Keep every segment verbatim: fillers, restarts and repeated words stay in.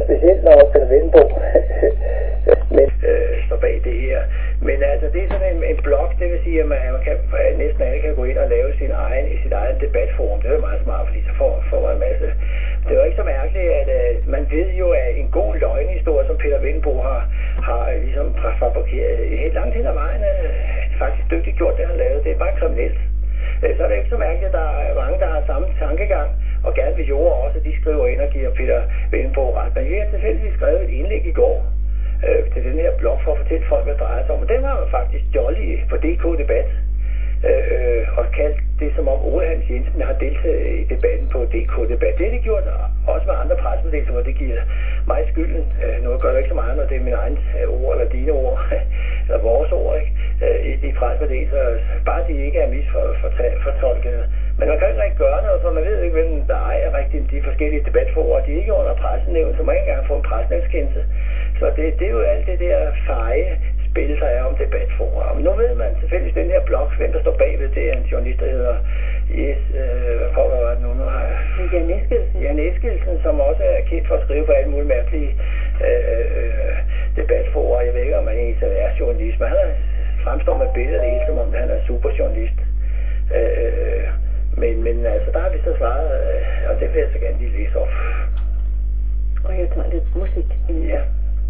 specielt når Peter Vellenbo men, øh, står bag det her. Men altså, det er sådan en, en blog, det vil sige, at man, man kan, næsten alle kan gå ind og lave sin egen, sit eget debatforum. Det er jo meget smart, fordi så får, får man en masse. Det er jo ikke så mærkeligt, at øh, man ved jo, at en god løgnhistorie, som Peter Vellenbo har, har ligesom fabrikeret helt langt hen ad vejen, øh, faktisk dygtigt gjort det, han lavede. Det er bare kriminelt. Øh, så er det ikke så mærkeligt, at der er mange, der har samme tankegang, og gerne vil jorde også, at de skriver ind og giver Peter Vellenbo ret. Men jeg har tilfældigvis skrevet et indlæg i går øh, til den her blog for at fortælle folk, hvad det drejer sig om. Og den var faktisk jolly på D K Debat. Øh, og kaldt det som om Ole Hans Jensen har deltaget i debatten på D K Debat. Det er det gjort også med andre pressemeddelelser, hvor det giver mig skylden. Øh, nu gør det ikke så meget, når det er mine egne ord, eller dine ord, eller vores ord, ikke? Øh, i de pressemeddelelser. Bare de ikke er misfortolket. Men man kan ikke rigtig gøre noget, for man ved ikke, hvem der ejer rigtig de forskellige debatforer. De er ikke under pressenævn, så man ikke engang får en pressenævnskendelse. Så det, det er jo alt det der feje spil, der er om debatforum. Nu ved man selvfølgelig den her blog, hvem der står bagved. Det er en journalist, der hedder yes, øh, hvad for hvad var det nu? Nu har jeg... Jan Eskildsen. Jan Eskildsen, som også er kendt for at skrive på alle mulige mærkelige øh, debatforum. Jeg ved ikke, om han egentlig er journalist, men han fremstår med billedet hele, som om han er superjournalist. Øh, men, men altså, der har vi så svaret, øh, og det vil jeg så gerne lige læse op. Og jeg tager lidt musik. Ja.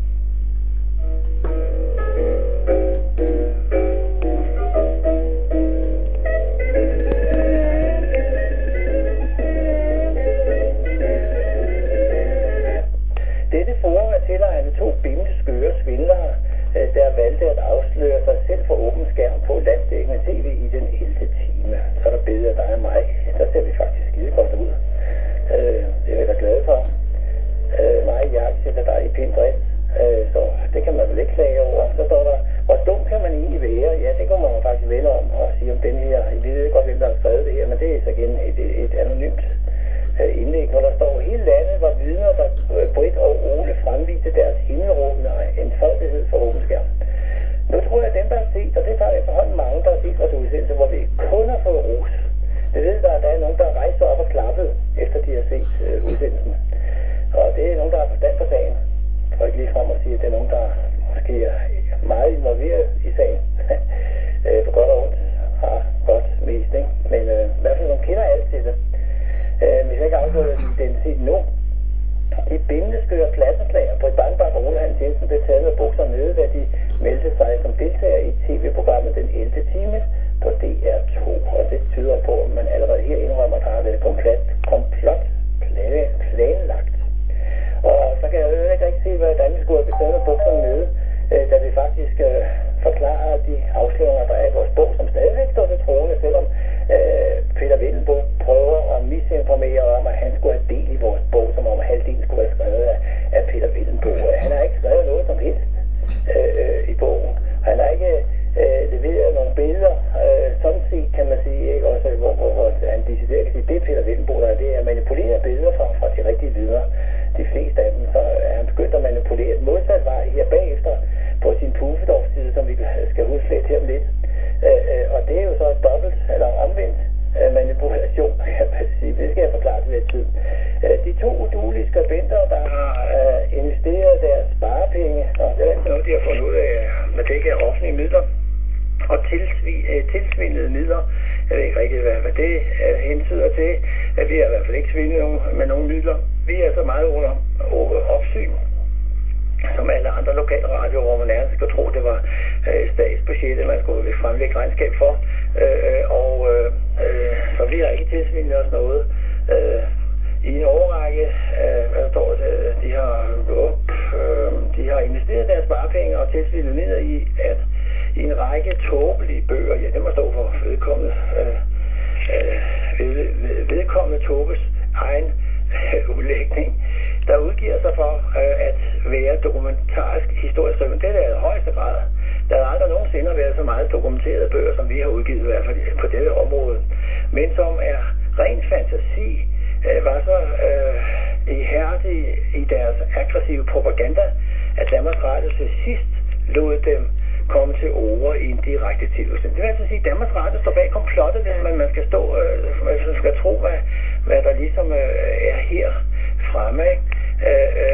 Dette forum er tilegnet to bimleskøre svindlere, der valgte at afsløre sig selv for åben skærm på landsdækkende tv i den ellevte time. Så er der billeder af dig og mig. Der ser vi faktisk skide godt ud. Det er jeg da glad for. Mig i jagt sætter dig i pind drift. Så det kan man vel ikke klage over. Så står der, hvor dum kan man egentlig være? Ja, det kommer man faktisk vende om og sige om den her. Jeg ved godt, hvem der har skrevet det her, men det er så igen et, et anonymt indlæg, hvor der står, hele landet var vidner, der Britt og Ole fremviste deres himmelråbende enfoldighed for åben skærm. Nu tror jeg, at dem, der har set, og det er faktisk efterhånden mange, der har set vores udsendelse, hvor vi kun har fået ros. Det ved der, at der er nogen, der har rejst op og klappet, efter de har set øh, udsendelsen. Og det er nogen, der har forstand på sagen. For ikke lige frem at sige, at det er nogen, der måske er meget involveret i sagen. På godt og ondt har godt mest, ikke? Men øh, i hvert fald, de kender alt til det. Øh, vi har ikke afgået identitet nu. De bindeskøre klassenslager på et barnbarn og Ole Hans Jensen blev taget med bukser nede, da de meldte sig som deltager i tv-programmet den ellevte time på D R to. Og det tyder på, at man allerede her indrømmer, at der har været komplet, komplot planlagt. Og så kan jeg jo ikke rigtig se, hvordan vi skulle have bestemt med bukserne nede, øh, da vi faktisk øh, forklarer de afsløringer, der er i vores bog, som stadigvæk står til troende, selvom øh, Peter Vellenbo prøver at misinformere om, at han skulle have del i vores bog, som om halvdelen skulle være skrevet af, af Peter Vellenbo. Han har ikke skrevet noget som helst øh, i bogen. Han har ikke øh, leveret nogle billeder, øh, sådan set kan man sige, ikke? Også, hvor, hvor, hvor han decideret kan sige, det er Peter Vellenbo, der er det at manipulere billeder fra, fra de rigtige vidner. De fleste af dem, så er han begyndt at manipulere et modsat vej her bagefter på sin Pufedorf-side, som vi skal huske lidt her om lidt. Øh, øh, og det er jo så dobbelt eller omvendt øh, manipulation, kan man sige. Det skal jeg forklare til lidt tid. Øh, de to uduelige skribenter, der har øh, investeret deres sparepenge, og det er noget, de har fundet ud af, at det ikke er offentlige midler, og tilsvi- øh, tilsvindede midler. Jeg ved ikke rigtig, hvad, hvad det øh, hensyder til. At vi har i hvert fald ikke svindet nogen, med nogen midler. Vi er så meget under, under opsyn, som alle andre lokale radioer, hvor man nærmest skulle tro, det var øh, statsbudgettet, man skulle fremlægge regnskab for. Øh, og øh, øh, så vi har ikke tilsvindet os noget. Øh, I en overrække, øh, hvad står det, de har, øh, de har investeret deres sparepenge og tilsvindet ned i, at i en række tåbelige bøger, ja, det må stå for vedkommende, øh, øh, vedkommende tåbes egen øh, udlægning, der udgiver sig for øh, at være dokumentarisk historisk skrivende. Det er i højeste grad. Der har aldrig nogensinde været så meget dokumenterede bøger, som vi har udgivet, i hvert fald på dette område, men som er ren fantasi, øh, var så øh, ihærdige i deres aggressive propaganda, at Danmarks Radio til sidst lod dem komme til ord i en direkte tv-udsendelse. Det vil altså sige, at Danmarks Radio står bag komplottet, men man skal stå, øh, man skal tro, hvad, hvad der ligesom øh, er her fremme. Øh, øh,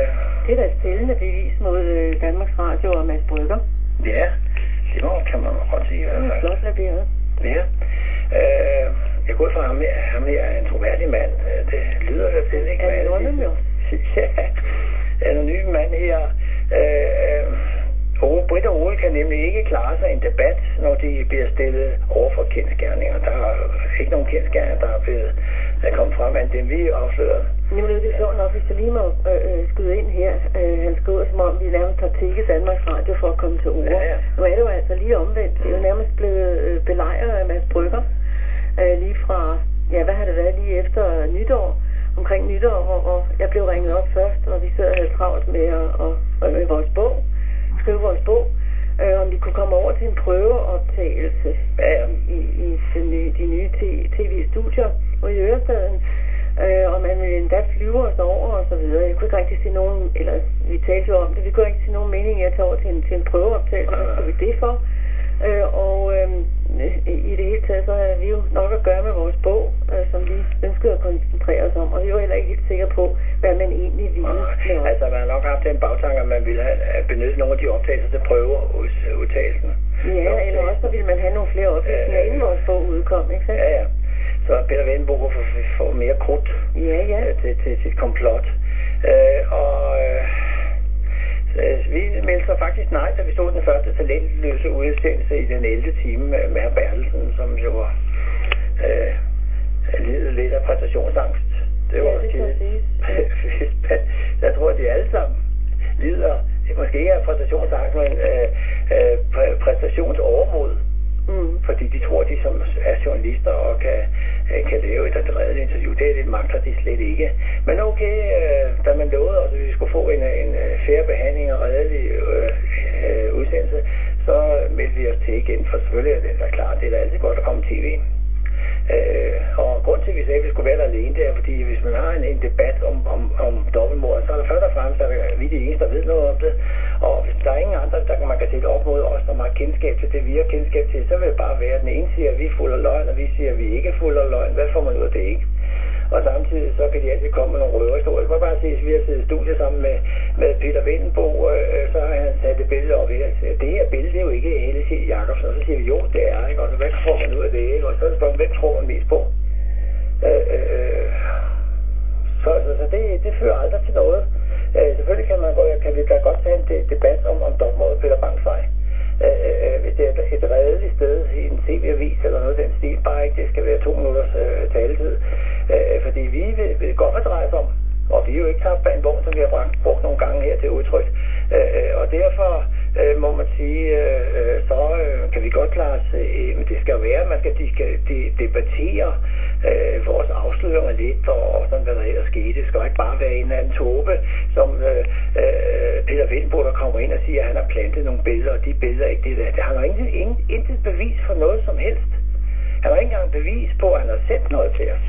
Det er da et stillende bevis mod øh, Danmarks Radio og Mads Brygger. Ja, det må, kan man godt sige i hvert fald. Det er flot leveret. Ja. Øh, jeg går ud fra ham her, ham her er en troværdig mand. Det lyder der til, ikke? Er det anonym jo? Ja, anonym mand her. Øh, og Britt og Ole kan nemlig ikke klare sig i en debat, når de bliver stillet over for kendsgerninger. Der er ikke nogen kendsgerninger, der er blevet der er kommet frem, end dem vi afslører. Jamen det er sjovt nok, hvis jeg lige må øh, skyde ind her. Øh, han skriver, som om vi nærmest har tækket Danmarks Radio for at komme til ord. Ja, ja. Nu er det jo altså lige omvendt. Det er jo nærmest blevet øh, belejret af Mads Brygger. Øh, lige fra, ja hvad har det været lige efter nytår? Omkring nytår, hvor, hvor jeg blev ringet op først, og vi sad og havde travlt med at, og, og, med vores bog. Skrive vores bog. Øh, om vi kunne komme over til en prøveoptagelse ja, ja. i, i de nye, de nye tv-studier og i Ørestaden. Øh, og man ville endda flyve os over og så videre. Jeg kunne ikke rigtig se nogen, eller vi talte jo om det, vi kunne ikke se nogen mening i at tage over til en, til en prøveoptagelse. Hvad skulle vi det for? Øh, og øh, i det hele taget, så har vi jo nok at gøre med vores bog, øh, som vi ønskede at koncentrere os om. Og vi var heller ikke helt sikre på, hvad man egentlig ville. Ja, altså, man har nok haft den bagtanke, at man ville have benyttet nogle af de optagelser til prøveudtagelsen. Ja, Nå, eller også så ville man have nogle flere oplysninger, øh, inden vores bog udkom, ikke sandt? Ja, ja. Så Peter Vendelbo kunne få, få mere krudt ja, ja. til, til sit komplot. Øh, og øh, vi meldte så faktisk nej, da vi stod den første talentløse udsendelse i den ellevte time med, med herr Bertelsen, som jo var øh, lidet lidt af præstationsangst. Det var ja, det kan sige. Jeg tror, at de alle sammen lider, måske ikke af præstationsangst, men øh, øh, præ- præstationsovermod. Mm. Fordi de tror, de som er journalister og kan, kan lave et adredet interview. Det er lidt magter de slet ikke. Men okay, øh, da man lovede os, at vi skulle få en, en fair behandling og redelig øh, øh, udsendelse, så meldte vi os til igen. For selvfølgelig er det da klart, det er da altid godt at komme på tv. Øh, og grund til, at vi sagde, at vi skulle være der alene, det er, fordi hvis man har en, en debat om, om, om dobbeltmord, så er der først og fremmest, at vi er de eneste, der ved noget om det. Og hvis der er ingen andre, der man kan sætte op mod os, som har kendskab til det, vi har kendskab til, så vil det bare være, at den ene siger, at vi er fuld af løgn, og vi siger, at vi ikke er fuld af løgn. Hvad får man ud af det, ikke? Og samtidig så kan de altid komme med nogle røverhistorier. Jeg kan bare sige, at vi har siddet i studiet sammen med, med Peter Vendelbo, øh, så har han sat et billede op her. Det her billede, det er jo ikke Helle Sjæl Jacobsen. Og så siger vi, jo, det er, ikke? Og så hvad får man ud af det, ikke? Og så er det spørgsmålet, hvem tror man mest på? Øh, øh, så så, så det, det fører aldrig til noget. Øh, selvfølgelig kan, man, kan vi da godt tage en de, debat om, om dommåret Peter Bangsvej. Øh, hvis det er et redeligt sted i en tv-avis eller noget den stil, bare ikke det skal være to minutters øh, taletid. Øh, fordi vi ved, ved godt, hvad det drejer sig om. Og vi er jo ikke tabt bag en vogn, som vi har brugt, brugt nogle gange her til udtryk. Øh, og derfor øh, må man sige, øh, så øh, kan vi godt klare os, øh, men det skal jo være, man skal, de skal de, debattere øh, vores afsløringer lidt, og, og sådan, hvad der ellers skete. Det skal ikke bare være en eller anden tåbe, som øh, øh, Peter Vendelbo, der kommer ind og siger, at han har plantet nogle billeder, og de billeder er ikke det der. Han har ingen, ingen, intet bevis for noget som helst. Han har ikke engang bevis på, at han har sendt noget til os.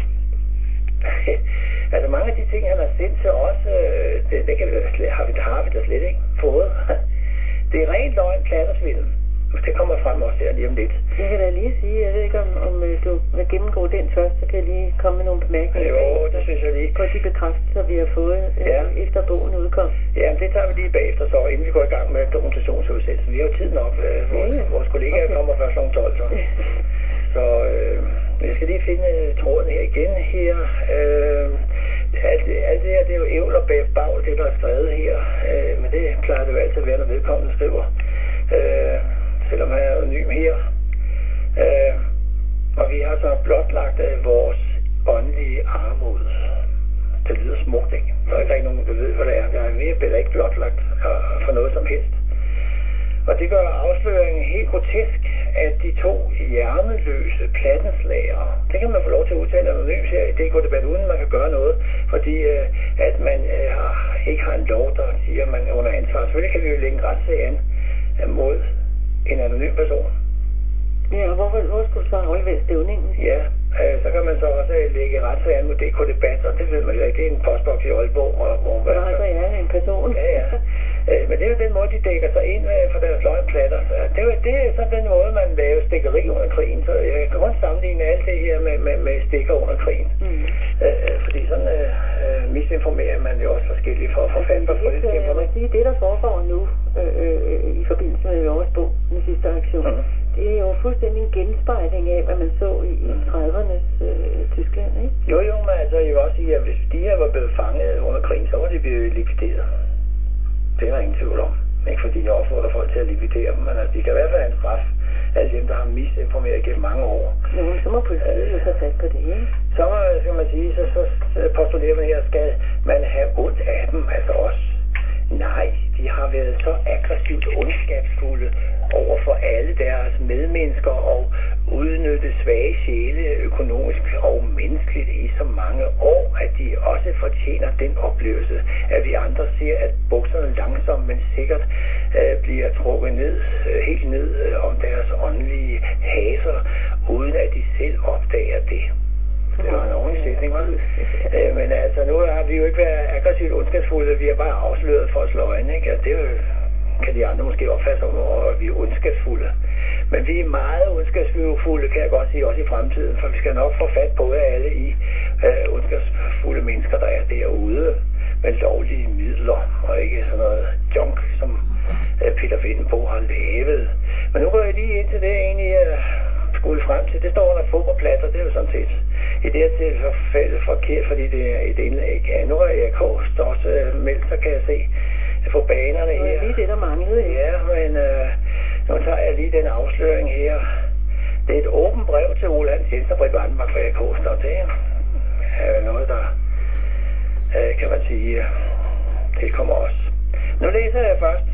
Altså mange af de ting, han har sendt til os, øh, det, det kan vi slet, har, vi, har vi da slet ikke fået. Det er rent løgn, klattersvindel. Det kommer frem også her lige om lidt. Jeg kan da lige sige, jeg ved ikke om, om du vil gennemgå den først, så kan jeg lige komme med nogle bemærkninger. Jo, det synes jeg lige. På de bekræftelser, vi har fået ja. øh, efter bogen udkom. Ja, det tager vi lige bagefter, så inden vi går i gang med dokumentationsudsættelsen. Vi har jo tid nok. Øh, vores, ja, ja. vores kollegaer okay. kommer først klokken tolv, så. Så øh, jeg skal lige finde tråden her igen her. Øh, alt, det, alt det her, det er jo ævl og bagl, det der er skrevet her. Øh, men det plejer det jo altid at være, når vedkommende skriver. Øh, selvom han er anonym her. Øh, og vi har så blotlagt øh, vores åndelige armod. Det lyder smukt, ikke? Der er ikke nogen, der ved, hvad det er. Jeg er mere bedre ikke blotlagt for noget som helst. Og det gør afsløringen helt grotesk, at de to hjerneløse plattenslagere, det kan man få lov til at udtale anonymt her i D K-debat, uden man kan gøre noget, fordi øh, at man øh, ikke har en lov, der siger, at man er under ansvar. Selvfølgelig kan vi jo lægge en retssag an øh, mod en anonym person. Ja, og hvor, hvor skulle du så aflevere stævningen? Ja, øh, så kan man så også lægge retssag an mod D K-debat, og det ved man jo ikke, det er en postboks i Aalborg. Og, hvor man altså er en person. Ja, ja. Øh, men det er jo den måde, de dækker sig ind øh, for deres løgnplatter. Det er jo det er sådan den måde, man laver stikkeri under krigen. Så jeg kan kun sammenligne alt det her med, med, med stikker under krigen. Mm. Øh, fordi sådan øh, misinformerer man jo også forskelligt for at få fat på politisk information. det, der foregår nu øh, i forbindelse med vores bog, den sidste aktion, mm. det er jo fuldstændig en genspejling af, hvad man så i, i tredivernes øh, Tyskland, ikke? Jo, jo, men altså, jeg vil også sige, at hvis de her var blevet fanget under krigen, så var de blevet likvideret. Det er der ingen tvivl om. Ikke fordi jeg opfordrer folk til at likvidere dem, men altså, de kan i hvert fald have en straf. Alle dem, der har misinformeret gennem mange år. Jo, så må politiet jo tage fat på det, ikke? Så skal man sige, så, så postulerer man her, skal man have ondt af dem, altså også. Nej, de har været så aggressivt ondskabsfulde over for alle deres medmennesker og udnyttet svage sjæle økonomisk og menneskeligt i så mange år, at de også fortjener den oplevelse, at vi andre ser, at bukserne langsomt, men sikkert øh, bliver trukket ned, øh, helt ned øh, om deres åndelige haser, uden at de selv opdager det. Det var en ordentlig sætning, var det? Øh, men altså, nu har vi jo ikke været aggressivt ondskabsfulde, vi har bare afsløret folks løgne, ikke? Og det jo, kan de andre måske opfatte som, at vi er ondskabsfulde. Men vi er meget ondskabsfulde, kan jeg godt sige, også i fremtiden, for vi skal nok få fat på alle i øh, ondskabsfulde mennesker, der er derude med lovlige midler, og ikke sådan noget junk, som øh, Peter Vendelbo har lavet. Men nu går jeg lige ind til det, egentlig øh, skulle frem til. Det står under fodboldpladser, det er jo sådan set i det her tilfælde forkert, fordi det er et indlæg. Ja, nu har jeg Kost også øh, meldt, så kan jeg se på banerne her. Det er lige det, der manglede. Ja, men øh, nu tager jeg lige den afsløring her. Det er et åbent brev til Ole Hans Jensen og Britt Vandenbach fra Kost, og det er noget, der øh, kan man sige, tilkommer os. Nu læser jeg først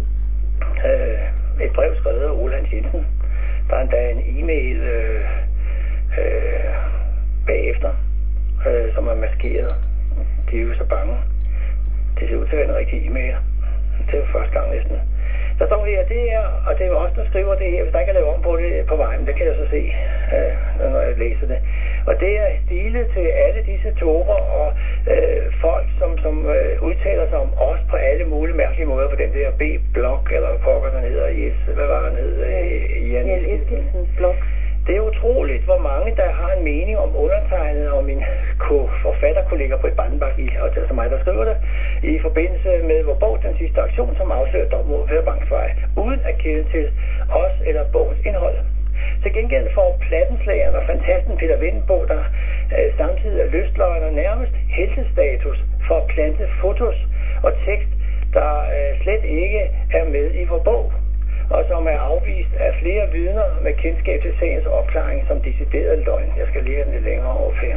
øh, et brev skrevet af Ole Hans Jensen. Der er endda en e-mail øh, øh, bagefter, øh, som er maskeret. De er jo så bange. Det ser ud til at være en rigtig e-mail. Det er jo første gang næsten. Der står her, det er, og det er jo også der skriver det her, hvis der ikke er lavet om på det på vejen, det kan jeg så se, øh, når jeg læser det. Og det er stilet til alle disse toger og øh, folk, som, som øh, udtaler sig om os på alle mulige mærkelige måder på den der B-blog, eller pokker den hedder, yes, hvad var den hedder? Øh, Jan Eskilsens blog. Det er utroligt, hvor mange, der har en mening om undertegnet og min forfatterkollega Britt Vandenbach, og det er så mig, der skriver det, i forbindelse med vor bog, den sidste aktion, som afslører dom mod Per Bangsvej, uden at kende til os eller bogens indhold. Til gengæld får plattenslageren og fantasten Peter Vendelbo, der øh, samtidig er lystløgn og nærmest heltestatus for at plante fotos og tekst, der øh, slet ikke er med i vor bog, og som er afvist af flere vidner med kendskab til sagens opklaring som decideret løgn. Jeg skal lige have den lidt længere over her.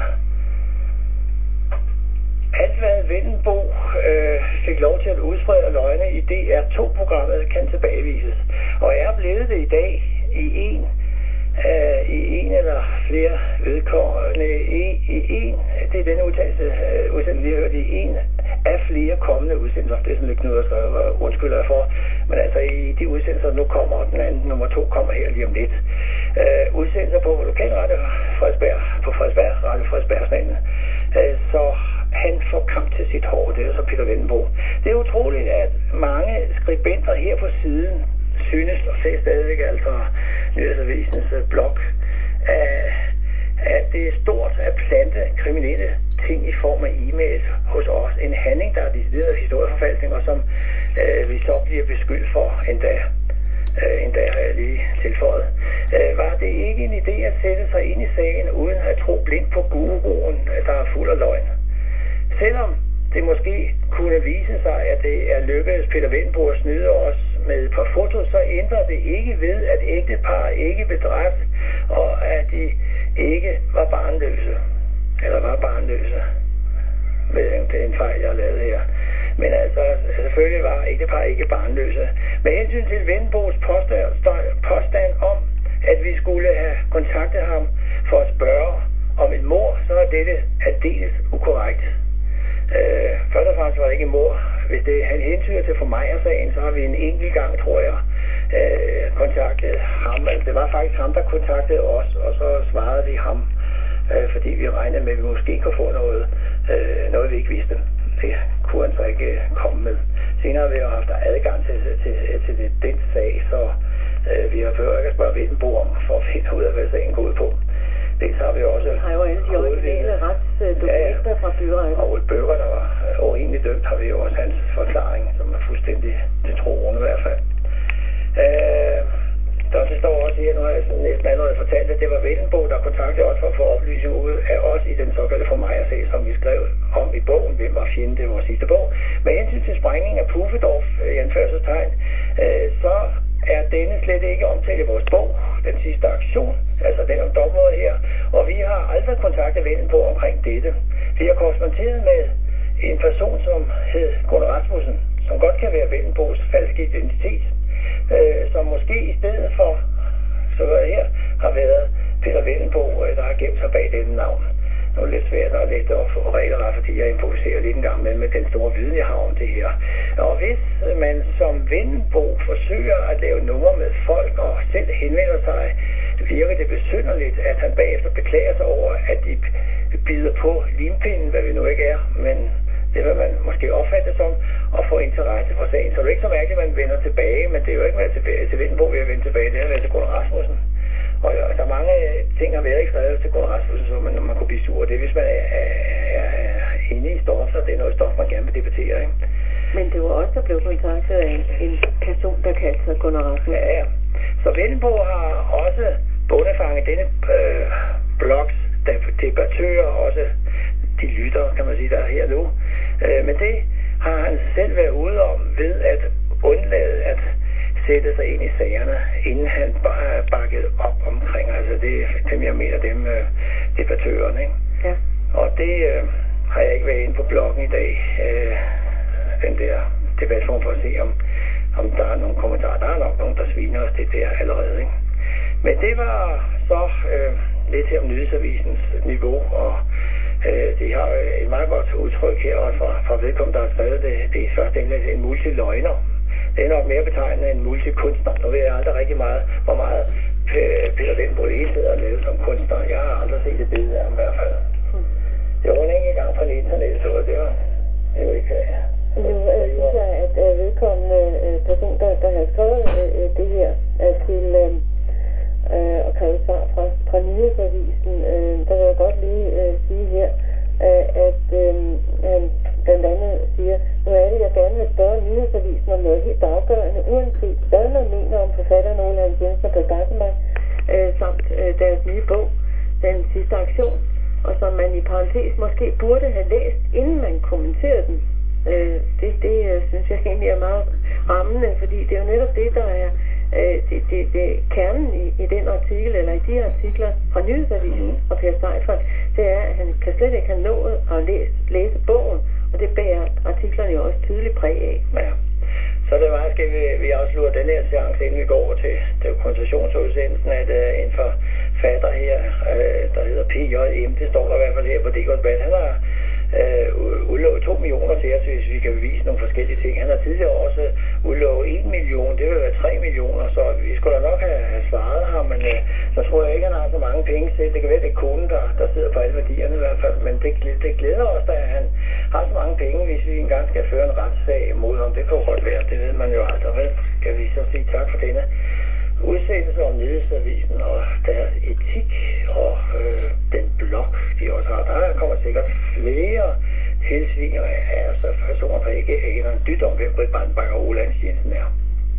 Alt hvad Vendelbo øh, fik lov til at udsprede løgne i D R to-programmet kan tilbagevises, og er blevet det i dag i en Uh, i en eller flere vedkommende i, i en, det er den udtalelse, uh, udsendelse, vi har hørt i en af flere kommende udsendelser. Det er sådan lidt Knud, der undskylder jeg for. Men altså i de udsendelser, nu kommer, den anden nummer to kommer her lige om lidt. Uh, udsendelser på Lokalradio Frederiksberg, på Frederiksberg, Radio Frederiksbergsnænden. Uh, så han får kamp til sit hår, det er så Peter Vendelbo. Det er utroligt, at mange skribenter her på siden synes, og ser stadigvæk altså Nyhedsavisens blog, at det er stort at plante kriminelle ting i form af e-mails hos os. En handling, der er decideret historieforfalskning, og som øh, vi så bliver beskyldt for endda. Øh, endda har jeg lige tilføjet. Øh, var det ikke en idé at sætte sig ind i sagen, uden at tro blindt på guruen, der er fuld af løgn? Selvom det måske kunne vise sig, at det er lykkedes Peter Vendelbo at snyde os med et par fotos, så ændrer det ikke ved, at ægtepar ikke blev dræbt, og at de ikke var barnløse. Eller var barnløse. Det er en fejl, jeg har lavet her. Men altså, selvfølgelig var ægtepar ikke barnløse. Med hensyn til Vendelbos påstand, påstand om, at vi skulle have kontaktet ham for at spørge om et mord, så er dette aldeles ukorrekt. Øh, først og fremmest var det ikke mor. Hvis det han hentyder til for mig og sagen, så har vi en enkelt gang, tror jeg, øh, kontaktet ham. Altså, det var faktisk ham, der kontaktede os, og så svarede vi ham, øh, fordi vi regnede med, at vi måske kunne få noget, øh, noget vi ikke vidste. Det kunne han så ikke øh, komme med. Senere har vi jo haft adgang til, til, til, til den sag, så øh, vi har behøvet ikke at spørge Vendelbo om, for at finde ud af, hvad sagen går ud på. Dels har vi også... Vi har jo alle de originale retsdokumenter ja, fra byretten. Og et bøger, der var urimelig dømt, har vi jo også hans forklaring, som er fuldstændig til troen i hvert fald. Øh, der det står også her, nu har jeg næsten allerede fortalt, at det var Vendelbo, der kontaktede os for at få oplysning ud af os i den såkaldte for mig sag, som vi skrev om i bogen, Hvem var fjende, det var vores sidste bog. Med hensyn til sprængningen af Pufendorf i anførselstegn, øh, så er denne slet ikke omtalt i vores bog, den sidste aktion, altså den om dområdet her, og vi har aldrig kontaktet Vendelbo omkring dette. Vi har korresponderet med en person, som hed Gunnar Rasmussen, som godt kan være Vendelbos falske identitet, øh, som måske i stedet for, så her, har været Peter Vendelbo, der har gemt sig bag denne navn. Nu er det lidt svært at læse op for reglerne, fordi jeg improviserer lidt en gang med, med den store viden, jeg har om det her. Og hvis man som Vendelbo forsøger at lave numre med folk og selv henvender sig, virker det besynderligt, at han bagefter beklager sig over, at de bider på limpinden, hvad vi nu ikke er, men det vil man måske opfatte som at få interesse for sagen. Så det er ikke så mærkeligt, at man vender tilbage, men det er jo ikke været tilbage til Vendelbo ved at vende tilbage, det har været til Gunnar Rasmussen. Og der er mange ting, der har været ikke skrevet til Gunnar Rasmussen, så man, man kunne blive sur. Det er, hvis man er, er, er inde i stof, så det er noget stof, man gerne vil debattere, ikke? Men det var også, der blev kontaktet af en, en person, der kaldte sig Gunnar Rasmussen. Ja, ja. Så Vendelbo har også bundefanget denne øh, blogs debattører, også de lytter, kan man sige, der er her nu. Øh, men det har han selv været ude om ved at undlade at sætte sig ind i sagerne, inden han bakkede op omkring. Altså det er dem, jeg mener, dem øh, debattørerne, ikke? Ja. Og det øh, har jeg ikke været inde på bloggen i dag, øh, den der debatform, for at se, om, om der er nogle kommentarer. Der er nok nogen, der sviner os det der allerede, ikke? Men det var så øh, lidt her om nyhedsavisens niveau, og øh, de har et meget godt udtryk her også fra, fra vedkommende, der har skrevet det, det er først endelig en multiløgner. Det er nok mere betegnende end multikunstner. Nu ved jeg aldrig rigtig meget, hvor meget Peter Vendelbo hele sidder og lavet som kunstner. Jeg har aldrig set et billede af ham i hvert fald. Hmm. Det var en enkelt gang fra internet, så det var, det var ikke... Ja. Nu øh, synes jeg, at øh, vedkommende øh, person, der, der har skrevet øh, det her, er til øh, øh, at kræve svar fra, fra nyhedsavisen. Øh, der vil jeg godt lige øh, sige her, øh, at øh, han blandt andet siger, nu er det, jeg gerne vil spørge nyhedsavisen om noget helt afgørende, uanset hvad man mener om forfatteren Ole Hans Jensen og Per Gassenberg, øh, samt øh, deres nye bog, Den sidste aktion, og som man i parentes måske burde have læst, inden man kommenterede den. Øh, det det øh, synes jeg egentlig er meget rammende, fordi det er jo netop det, der er øh, det, det, det kernen i, i den artikel, eller i de artikler fra nyhedsavisen mm. og Per Seifert, det er, at han kan slet ikke have nået at læse, læse bogen, og det bærer artiklerne jo også tydeligt præg af. Ja. Så det var, skal vi, vi afslutte den her seance, inden vi går over til, til koncentrationsudsendelsen, at uh, en forfatter her, uh, der hedder P J M, det står der i hvert fald her på D K's Bad, han har uh, udlovet to millioner til os, hvis vi kan bevise nogle forskellige ting. Han har tidligere også udlovet en million, det vil være tre millioner, så vi skulle da nok have, have svaret ham, men uh, så tror jeg ikke, han har så mange penge selv. Det kan være, det er konen, der, der sidder på alle værdierne i hvert fald, men det, det glæder os, da han har så mange penge, hvis vi engang skal føre en retssag mod ham. Det kan godt være, det ved man jo aldrig, vel? Skal vi så sige tak for denne udsendelse om nyhedsavisen og deres etik og øh, den blog, de også har. Der kommer sikkert flere tilsvinger af altså personer, der ikke aner en dyt om, hvem Britt Brandenbach og Ole Hans Jensen er.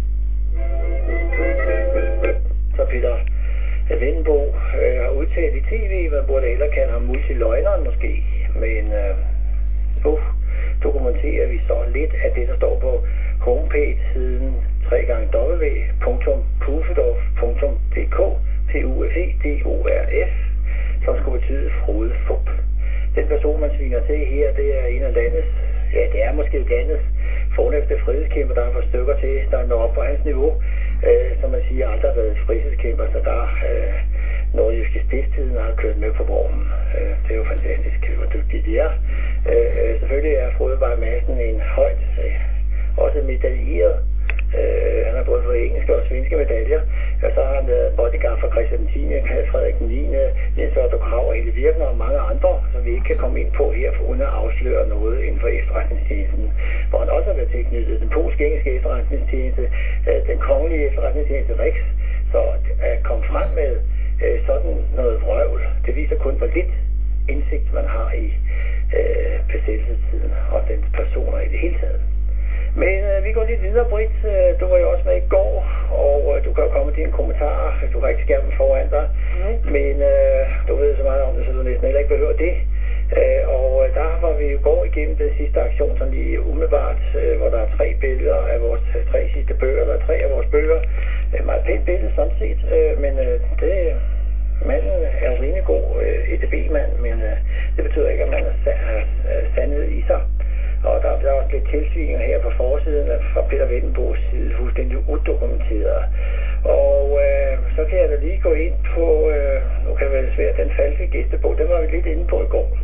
Så Peter Vendelbo øh, har udtalt i tv, hvad burde eller kalde ham multiløgneren måske, men øh, nu dokumenterer vi så lidt af det, der står på homepage-siden w w w punktum pufendorf punktum d k, P U F E D O R F, som skulle betyde Frode Fup. Den person, man sviner til her, det er en af landets, ja, det er måske landets fornæmste frihedskæmper, der har fået stykker til, der når op på hans niveau, øh, som man siger, aldrig har været frihedskæmper, så der øh, nordjyske Spidstiden har kørt med på vognen. Øh, det er jo fantastisk, hvor dygtige de er. Øh, selvfølgelig er Frode Bay Madsen en højt, øh, også medaljeret. Øh, han har både fået engelske og svenske medaljer, og så har han været bodyguard for Christian den tiende, Frederik den niende, Jens Otto Krag og Helle Virkner og mange andre, som vi ikke kan komme ind på her, for uden at afsløre noget inden for efterretningstjenesten, hvor han også har været tilknyttet den polsk-engelske efterretningstjeneste, øh, den kongelige efterretningstjeneste Rex, så at komme frem med øh, sådan noget vrøvl, det viser kun, hvor lidt indsigt man har i øh, besættelsestiden og dens personer i det hele taget. Men øh, vi går lidt videre, Britt. Øh, du var jo også med i går, og øh, du kan jo komme med dine kommentarer. Du har ikke skærmen foran dig. Mm. Men øh, du ved så meget om det, så du næsten heller ikke behøver det. Øh, og øh, der var vi jo går igennem den sidste aktion, sådan lige umiddelbart, øh, hvor der er tre billeder af vores øh, tre sidste bøger, eller tre af vores bøger. Øh, meget pænt billede, sådan set. Øh, men øh, det... Manden er jo rimelig god øh, E D B-mand, men øh, det betyder ikke, at man har sandhed i sig. Og der, der er også lidt tilsvinger her på forsiden fra Peter Vendenbos side, fuldstændig udokumenteret. Og øh, så kan jeg da lige gå ind på, øh, nu kan det være svært, den falske gæstebog, den var vi lidt inde på i går.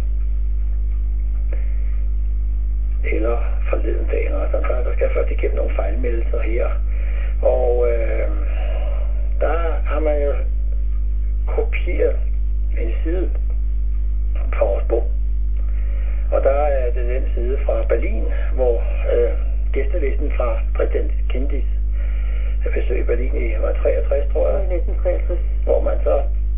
Eller forleden dag, og sådan, der, der skal først igennem nogle fejlmeldelser her. Og øh, der har man jo kopieret en side fra vores bog. Og der er det den side fra Berlin, hvor øh, gæstelisten fra præsident Kennedys besøg i Berlin i var treogtres, tror jeg. nitten treogtres. Hvor man så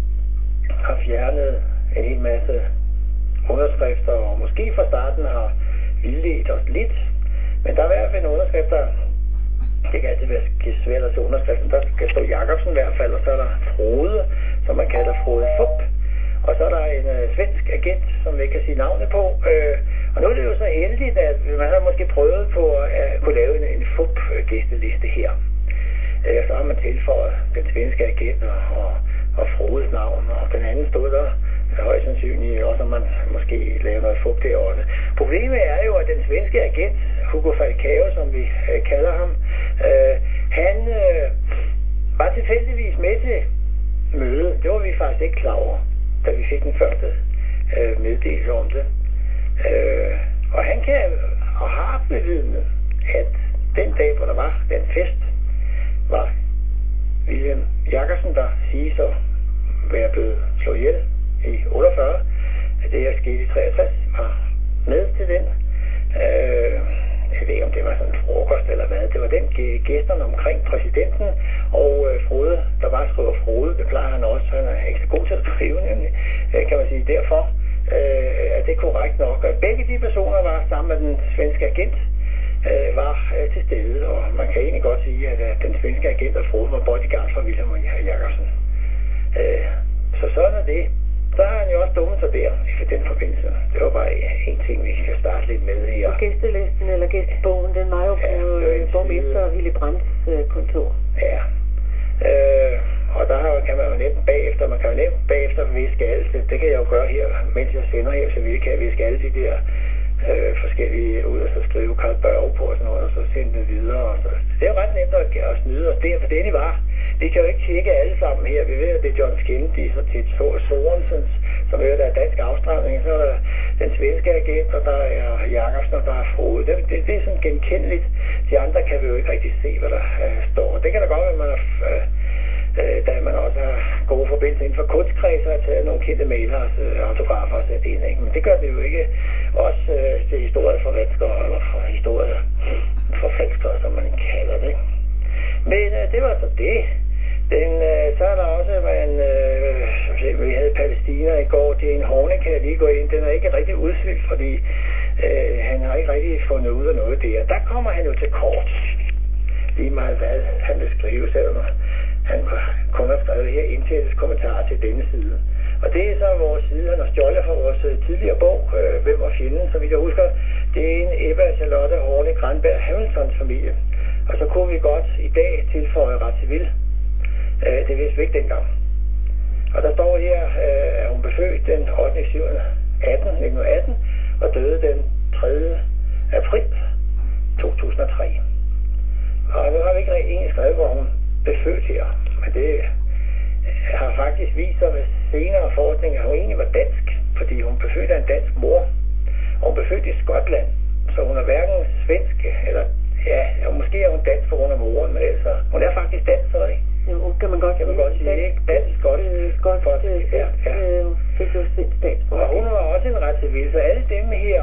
har fjernet en hel masse underskrifter, og måske fra starten har vildledt os lidt. Men der er i hvert fald en underskrift, der det kan altid være svært at se underskriften. Der skal stå Jacobsen i hvert fald, og så er der Frode, som man kalder Frode Fup. Og så er der en øh, svensk agent, som vi ikke kan sige navnet på. Øh, og nu er det jo så heldigt, at man har måske prøvet på at uh, kunne lave en, en Fup-gæsteliste her. Øh, så har man tilføjet den svenske agent og, og, og Frodes navn, og den anden stod der højst sandsynligt også, om man måske laver noget Fup der også. Problemet er jo, at den svenske agent, Hugo Falcao, som vi øh, kalder ham, øh, han øh, var tilfældigvis med til mødet. Det var vi faktisk ikke klar over, da vi fik den første øh, meddelelse om det. Øh, og han kan og har bevidnet, at den dag, hvor der var den fest, var William Jacobsen, der siges at være blevet slået ihjel i otteogfyrre. Det her skete i treogtres, var med til den. Øh, jeg ved ikke, om det var sådan en frokost eller hvad. Det var den gæsterne omkring præsidenten, og øh, Frode, der bare skriver Frode, det plejer han også. Han er ikke så god til at skrive, nemlig, øh, kan man sige. Derfor øh, er det korrekt nok. Begge de personer var sammen med den svenske agent, øh, var øh, til stede, og man kan egentlig godt sige, at øh, den svenske agent og Frode var bodyguard for William Jacobsen. Øh, så sådan er det. Så har han jo også dummet sig der i den forbindelse. Det var bare en ting, vi skal starte lidt med her. Og gæstelisten eller gæstebogen, den var jo på ja, borgmester Willy Brandts øh, kontor. Ja. Øh, og der kan man jo nemt bagefter, man kan jo nemt bagefter viske alt. Det kan jeg jo gøre her, mens jeg sender her, så vi kan viske alle de der øh, forskellige ud, og så skrive Carl Børge på og sådan noget, og så sende det videre. Og så. Det er jo ret nemt at, at snyde os der, for det var. Vi kan jo ikke tjekke alle sammen her. Vi ved, at det er John Kennedy, så til Sorensens, som er der er dansk afstramning. Så er der den svenske agent, og der er Jacobsen, og der er Frode. Det, det, det er sådan genkendeligt. De andre kan vi jo ikke rigtig se, hvad der øh, står. Det kan da godt være, at man har, øh, da man også har gode forbindelser inden for kunstkredser og taget nogle kendte malers øh, autografer og sat ind. Ikke? Men det gør det jo ikke også øh, til historieforvalskere, eller for historieforfalskere, som man kalder det. Ikke? Men øh, det var så det. Den, øh, så er der også, man, øh, vi havde Palæstina i går, det er en Horne, kan jeg lige gå ind. Den er ikke rigtig udfyldt, fordi øh, han har ikke rigtig fundet ud af noget der. Der kommer han jo til kort. Lige meget hvad han vil skrive, selvom han kun har skrevet her indtættes kommentarer til denne side. Og det er så vores side, han har stjålet fra vores tidligere bog, øh, Hvem var fjenden, så vidt jeg husker. Det er en Ebba Charlotte Horne Granberg Hamiltons familie. Og så kunne vi godt i dag tilføje Ratzivil. Øh, det vidste vi ikke dengang. Og der står her, øh, at hun blev født den ottende juli nitten atten og døde den tredje april to tusind og tre. Og nu har vi ikke egentlig skrevet, hvor hun blev født her. Men det har faktisk vist sig ved senere forskning, at hun egentlig var dansk. Fordi hun blev født af en dansk mor. Og hun blev født i Skotland. Så hun er hverken svensk eller... Ja, og måske er hun dansk for grund af moren, men altså, hun er faktisk dansk, så ikke? Jo, kan man godt, kan man godt sige, dansk, ikke? Dansk, skotsk. Øh, skotsk, ja, ja. Øh, fik jo set statsborger. Og hun var også en Ratzivil, så alle dem her,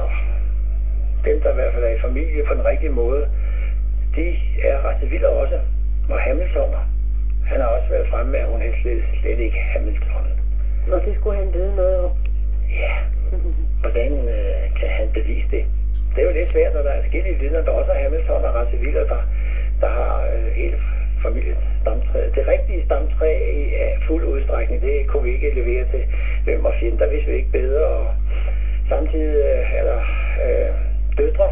dem der i hvert fald er i familie på den rigtige måde, de er Ratziviller også, og Hamiltoner. Han har også været fremme med, at hun er slet, slet ikke Hamilton. Og det skulle han vide noget om? Ja. Hvordan øh, kan han bevise det? det er jo lidt svært, når der er forskellige vidner, der også er Hamilton og Radziwiłł, der, der har øh, hele familiens stamtræ. Det rigtige stamtræ i ja, fuld udstrækning, det kunne vi ikke levere til hvem og fjender, hvis vi ikke bedre. Og samtidig øh, er der øh, døtre.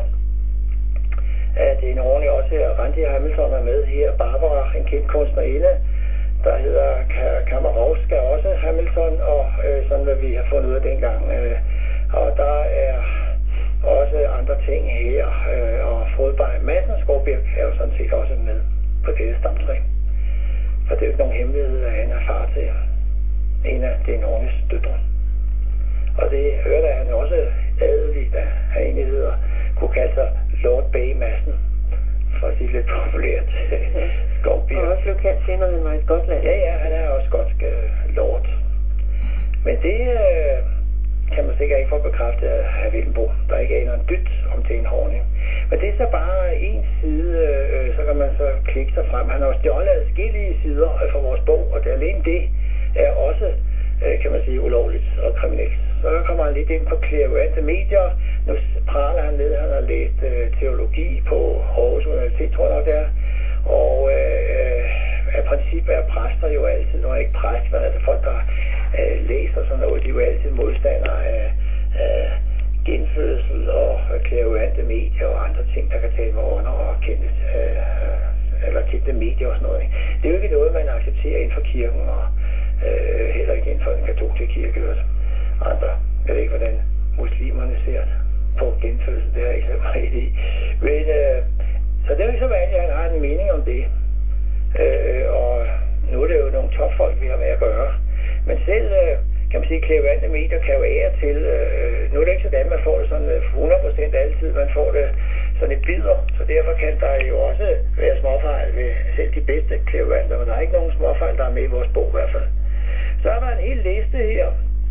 At det er en ordentlig også her. Randi Hamilton er med her. Barbara, en kendt kunstnerinde, der hedder Kamarowska, også Hamilton, og øh, sådan hvad vi har fundet ud af dengang. Øh, og der er også andre ting her, øh, og Frodberg Madsen Skovbjerg er jo sådan set også med på det stamtræ. For det er jo ikke nogen hemmelighed, at han er far til en af de Norges døtre. Og det hørte at han også adelig, da han egentlig hedder, kunne kalde sig Lord Bay Madsen, for at sige lidt populært. Skovbjerg. Og også lokalt senere, han var i Skotland. Ja, ja, han er også skotsk uh, lord. Men det uh, kan man sikkert ikke få bekræftet af herr Willenbo, der ikke aner en dyt om det er en horning. Men det er så bare en side, uh, så kan man så klikke sig frem. Han har stjålet adskillige sider uh, fra vores bog, og det alene det er også, uh, kan man sige, ulovligt og kriminelt. Så kommer han lidt ind på Clairvoyante Medier. Nu praler han ned, han har læst uh, teologi på Aarhus Universitet, tror jeg nok det er. Og øh, af princip er præster jo altid, når ikke præst, men altså folk, der øh, læser sådan noget, de er jo altid modstandere af, af genfødsel og clairvoyante medier og andre ting, der kan tale med ånder og kendte, øh, eller kendte medier og sådan noget. Det er jo ikke noget, man accepterer inden for kirken, og øh, heller ikke inden for den katolske kirke. Og andre, jeg ved ikke, hvordan muslimerne ser på genfødsel, det har jeg ikke så meget i. Men øh, så det er jo ikke så vanligt, at han har en mening om det. Øh, og nu er det jo nogle topfolk, vi har med at gøre. Men selv, øh, kan man sige, clairvoyante medier kan jo ære til, øh, nu er det ikke sådan, at man får det sådan hundrede procent altid, man får det sådan et bidder, så derfor kan der jo også være småfejl ved selv de bedste clairvoyanter, men der er ikke nogen småfejl, der er med i vores bog i hvert fald. Så er der en hel liste her,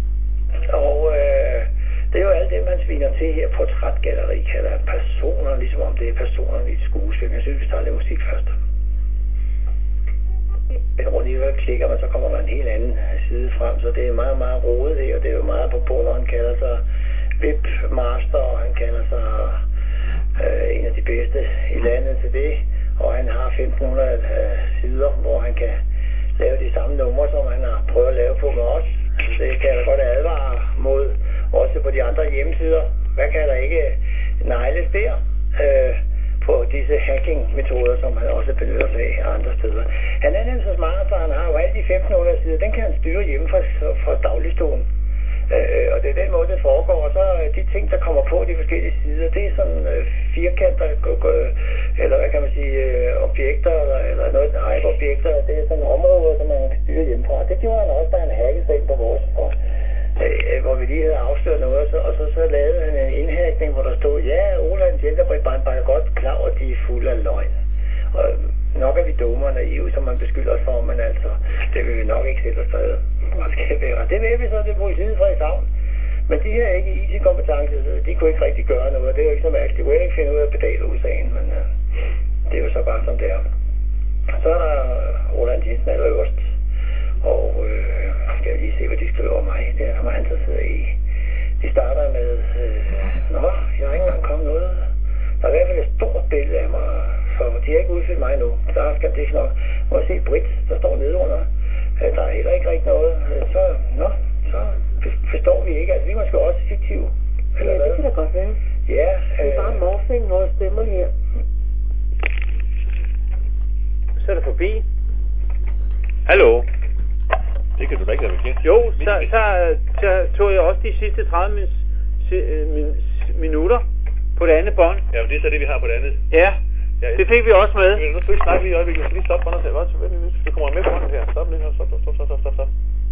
og øh, det er jo alt det, man sviner til her. Portrætgalleri kalder personer, ligesom om det er personerne i et skuespil. Jeg synes, vi tager lidt musik først. Men rundt i hvad klikker man, så kommer man en helt anden side frem. Så det er meget, meget rodet her, og det er jo meget på på, når han kalder sig Webmaster, og han kalder sig øh, en af de bedste i landet til det. Og han har femten hundrede øh, sider, hvor han kan lave de samme numre, som han har prøvet at lave på med os. Det kan jeg godt advare mod, også på de andre hjemmesider. Hvad kan der ikke nejles der øh, på disse hacking-metoder, som han også benytter sig af andre steder. Han er nemlig så smart, så han har jo alle de femten hundrede sider, den kan han styre hjemme fra, fra dagligstuen. Øh, og det er den måde, det foregår. Og så de ting, der kommer på de forskellige sider, det er sådan øh, firkanter, eller hvad kan man sige, øh, objekter, eller, eller noget hyperobjekter. Det er sådan områder, som man kan styre hjemmefra. Det gjorde han også, da han hackede sig ind på vores, og, øh, hvor vi lige havde afsløret noget, og så, og så, så lavede han en indhackning, hvor der stod, ja, Ole og hans hjælperbrænd bare godt klar, og de er fulde af løgn. Og nok er vi dumme og naive, som man beskylder os for, men altså, det vil vi nok ikke sætte os fred. Det vil vi så, det er politiet fra i savn. Men de her ikke I T-kompetencer, de kunne ikke rigtig gøre noget, det er jo ikke så mærkeligt. De kunne ikke finde ud af pedaludsagen, men uh, det er jo så bare som det er. Så er der Roland Jensen allerøverst, og øh, skal jeg lige se, hvad de skriver om mig. Det er ham, han så sidder i. De starter med, øh, nå, jeg har ikke engang kommet noget. Der er i hvert fald et stort billede af mig, så de har ikke udfyldt mig nu. Der skal det nok. Må jeg se Britt, der står nedenunder. Der er heller ikke rigtig noget. Så, nå, så forstår vi ikke. Altså, vi er måske også fiktive. Ja, det kan da godt være. Ja. Det er bare øh... morfing, vores stemmer her. Så er det forbi. Hallo? Det kan du da ikke have bekendt. Jo, så, så, så tog jeg også de sidste tredive min, min, minutter på det andet bånd. Ja, men det er så det, vi har på det andet. Ja, ja det fik vi også med. Nu skal vi snakke lige i øjeblikket. Jeg skal lige stoppe båndet her. Godt, så vent lige. Du kommer med på båndet her. Stop lige. Stop, stop, stop, stop, stop, stop.